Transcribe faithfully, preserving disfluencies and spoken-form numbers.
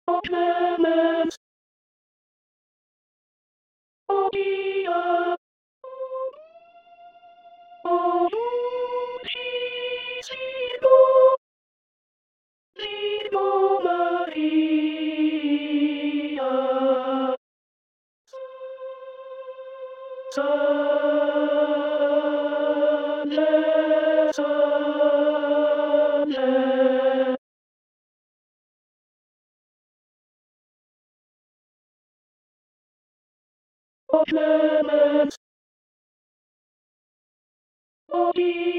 O Clemens, O Dia, O Lucido, Ligo Maria. Salve, salve. O Clemens, O Dia.